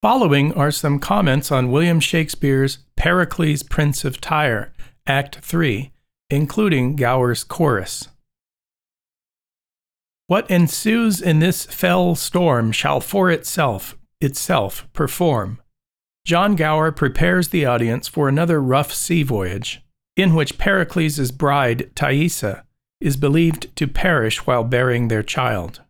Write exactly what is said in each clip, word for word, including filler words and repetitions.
Following are some comments on William Shakespeare's Pericles, Prince of Tyre, Act three, including Gower's chorus. What ensues in this fell storm shall for itself, itself perform. John Gower prepares the audience for another rough sea voyage, in which Pericles' bride, Thaisa, is believed to perish while bearing their child.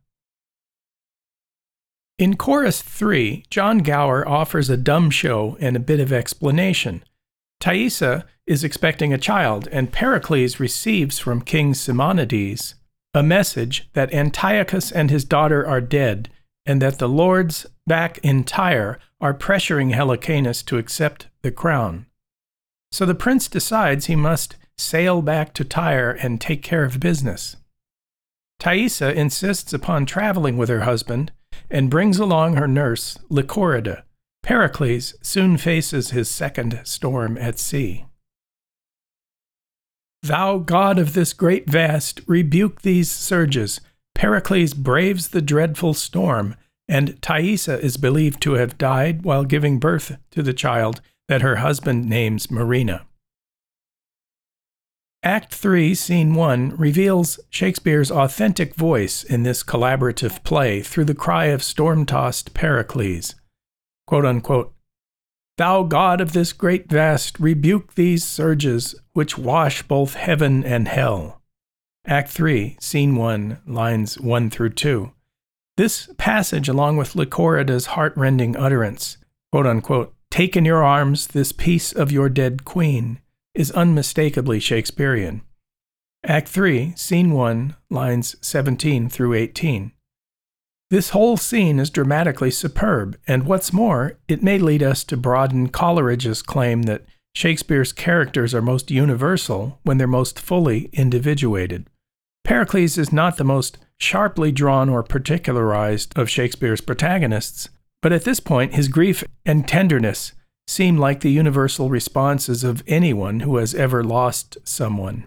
In Chorus three, John Gower offers a dumb show and a bit of explanation. Thaisa is expecting a child, and Pericles receives from King Simonides a message that Antiochus and his daughter are dead, and that the lords back in Tyre are pressuring Helicanus to accept the crown. So the prince decides he must sail back to Tyre and take care of business. Thaisa insists upon traveling with her husband and brings along her nurse, Lycorida. Pericles soon faces his second storm at sea. Thou god of this great vast, rebuke these surges. Pericles braves the dreadful storm, and Thaisa is believed to have died while giving birth to the child that her husband names Marina. Act three, Scene one reveals Shakespeare's authentic voice in this collaborative play through the cry of storm-tossed Pericles. Quote unquote, Thou god of this great vast, rebuke these surges which wash both heaven and hell. Act three, Scene one, lines one through two. This passage, along with Lycorida's heart-rending utterance, quote unquote, Take in your arms this piece of your dead queen, is unmistakably Shakespearean. Act three, Scene one, lines seventeen through eighteen. This whole scene is dramatically superb, and what's more, it may lead us to broaden Coleridge's claim that Shakespeare's characters are most universal when they're most fully individuated. Pericles is not the most sharply drawn or particularized of Shakespeare's protagonists, but at this point his grief and tenderness seem like the universal responses of anyone who has ever lost someone.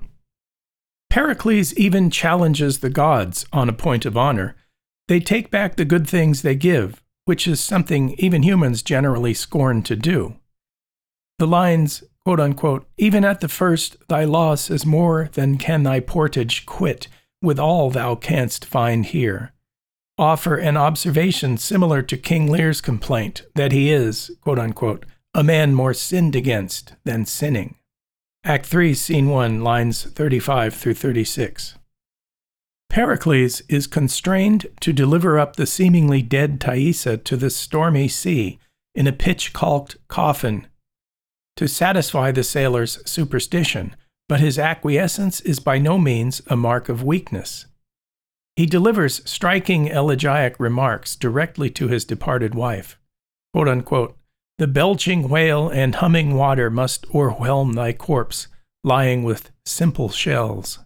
Pericles even challenges the gods on a point of honor. They take back the good things they give, which is something even humans generally scorn to do. The lines, quote unquote, Even at the first thy loss is more than can thy portage quit, with all thou canst find here, offer an observation similar to King Lear's complaint that he is, quote unquote, a man more sinned against than sinning. Act three, Scene one, lines thirty-five through thirty-six. Pericles is constrained to deliver up the seemingly dead Thaisa to the stormy sea in a pitch-caulked coffin to satisfy the sailor's superstition, but his acquiescence is by no means a mark of weakness. He delivers striking elegiac remarks directly to his departed wife. Quote unquote, The belching whale and humming water must o'erwhelm thy corpse, lying with simple shells.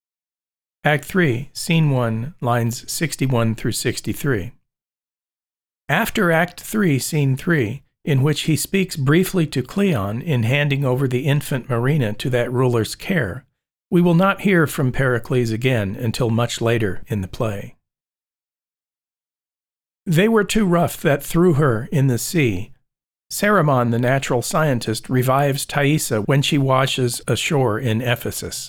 Act three, Scene one, lines sixty-one through sixty-three. After Act three, Scene three, in which he speaks briefly to Cleon in handing over the infant Marina to that ruler's care, we will not hear from Pericles again until much later in the play. They were too rough that threw her in the sea. Cerimon, the natural scientist, revives Thaisa when she washes ashore in Ephesus.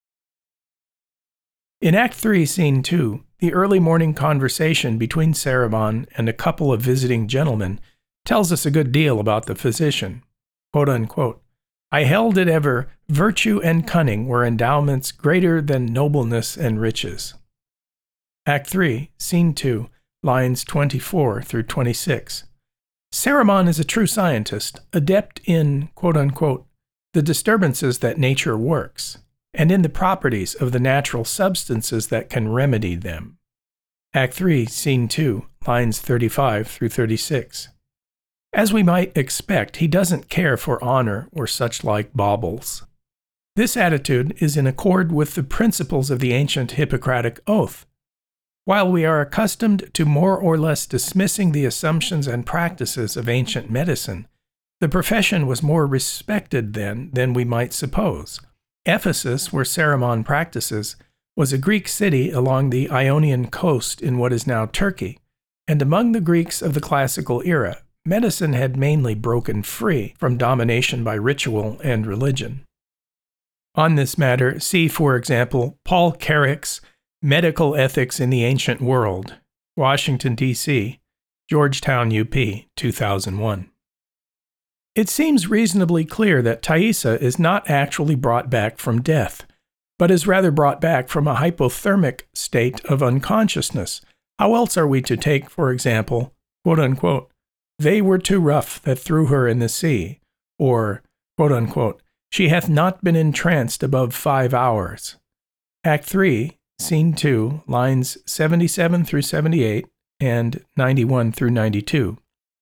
In Act three, Scene two, the early morning conversation between Cerimon and a couple of visiting gentlemen tells us a good deal about the physician. Quote unquote, I held it ever, virtue and cunning were endowments greater than nobleness and riches. Act three, Scene two, lines twenty-four through twenty-six. Cerimon is a true scientist, adept in, quote unquote, the disturbances that nature works, and in the properties of the natural substances that can remedy them. Act three, Scene two, lines thirty-five through thirty-six. As we might expect, he doesn't care for honor or such like baubles. This attitude is in accord with the principles of the ancient Hippocratic Oath. While we are accustomed to more or less dismissing the assumptions and practices of ancient medicine, the profession was more respected then than we might suppose. Ephesus, where Cerimon practices, was a Greek city along the Ionian coast in what is now Turkey, and among the Greeks of the classical era, medicine had mainly broken free from domination by ritual and religion. On this matter, see, for example, Paul Carrick's Medical Ethics in the Ancient World, Washington, D C, Georgetown, U P, two thousand one. It seems reasonably clear that Thaisa is not actually brought back from death, but is rather brought back from a hypothermic state of unconsciousness. How else are we to take, for example, quote unquote, they were too rough that threw her in the sea, or, quote unquote, she hath not been entranced above five hours. Act three, Scene two, lines seventy-seven through seventy-eight and ninety-one through ninety-two.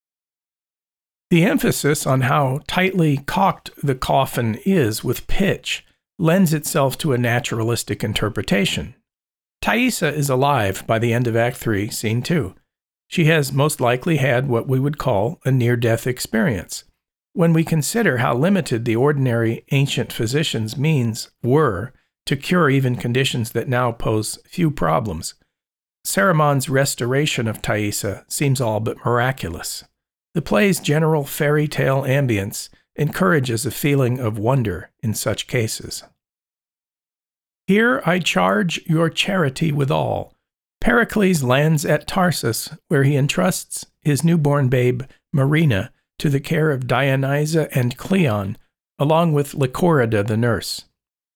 The emphasis on how tightly caulked the coffin is with pitch lends itself to a naturalistic interpretation. Thaisa is alive by the end of Act three, Scene two. She has most likely had what we would call a near-death experience. When we consider how limited the ordinary ancient physicians' means were to cure even conditions that now pose few problems, Saramon's restoration of Thaisa seems all but miraculous. The play's general fairy tale ambience encourages a feeling of wonder in such cases. Here I charge your charity withal. Pericles lands at Tarsus, where he entrusts his newborn babe, Marina, to the care of Dionysa and Cleon, along with Lycorida the nurse.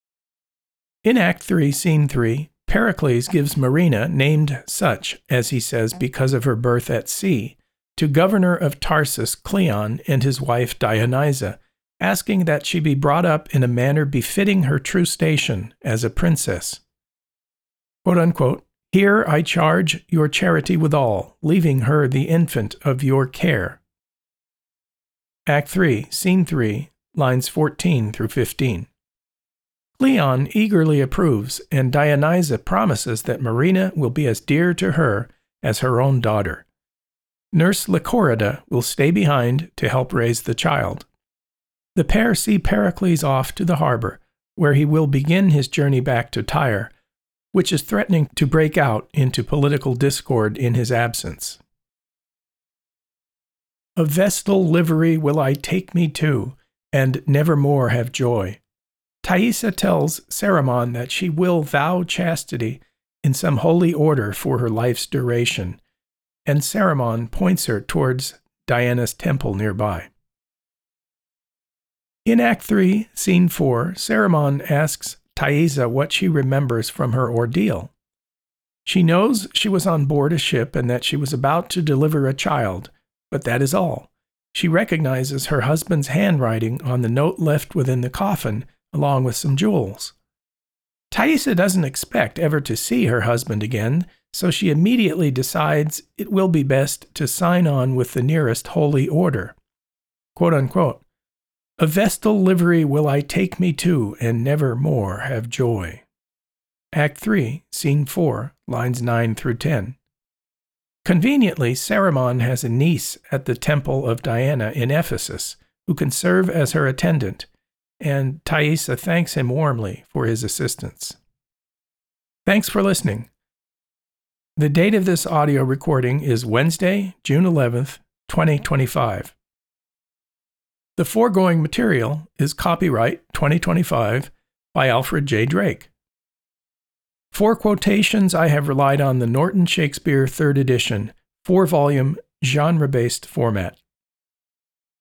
In Act three, Scene three, Pericles gives Marina, named such, as he says, because of her birth at sea, to governor of Tarsus Cleon and his wife Dionysa, asking that she be brought up in a manner befitting her true station as a princess. Quote unquote, here I charge your charity withal, leaving her the infant of your care. Act three, Scene three, lines fourteen through fifteen. Cleon eagerly approves, and Dionysa promises that Marina will be as dear to her as her own daughter. Nurse Lycorida will stay behind to help raise the child. The pair see Pericles off to the harbor, where he will begin his journey back to Tyre, which is threatening to break out into political discord in his absence. A vestal livery will I take me to, and never more have joy. Thaisa tells Saramon that she will vow chastity in some holy order for her life's duration, and Saramon points her towards Diana's temple nearby. In Act three, Scene four, Saramon asks Thaisa what she remembers from her ordeal. She knows she was on board a ship and that she was about to deliver a child, but that is all. She recognizes her husband's handwriting on the note left within the coffin, along with some jewels. Thaisa doesn't expect ever to see her husband again, so she immediately decides it will be best to sign on with the nearest holy order. Quote unquote, a vestal livery will I take me to, and never more have joy. Act three, Scene four, lines nine through ten. Conveniently, Saramon has a niece at the temple of Diana in Ephesus, who can serve as her attendant, and Thaisa thanks him warmly for his assistance. Thanks for listening. The date of this audio recording is Wednesday, June eleventh, twenty twenty-five. The foregoing material is copyright twenty twenty-five by Alfred J. Drake. For quotations, I have relied on the Norton Shakespeare third edition, four-volume, genre-based format.